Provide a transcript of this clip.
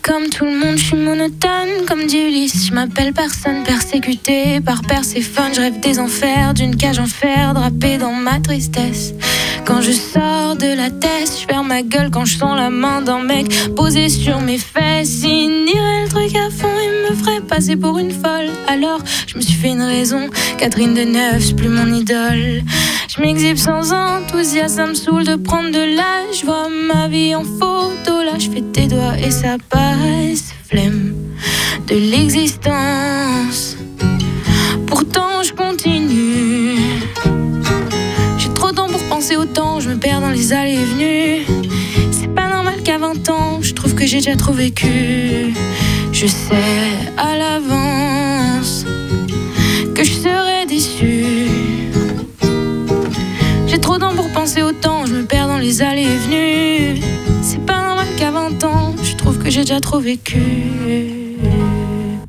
Comme tout le monde, je suis monotone, comme dit Ulysse. Je m'appelle personne, persécutée par Perséphone. Je rêve des enfers, d'une cage en fer, drapée dans ma tristesse. Quand je sors de la tête, je ferme ma gueule quand je sens la main d'un mec posée sur mes fesses. Il irait le truc à fond et me ferait passer pour une folle. Alors, je me suis fait une raison, Catherine Deneuve, c'est plus mon idole. Je m'exhibe sans enthousiasme, ça me saoule de prendre de l'âge. Je vois ma vie en photo, là je fais tes doigts et ça passe. Flemme de l'existence, pourtant je continue. J'ai trop de temps pour penser au temps, je me perds dans les allées et venues. C'est pas normal qu'à 20 ans, je trouve que j'ai déjà trop vécu. Je sais à l'avance que je serai déçue. J'ai trop de temps pour penser au temps, je me perds dans les allées et venues. C'est pas normal qu'à 20 ans, je trouve que j'ai déjà trop vécu.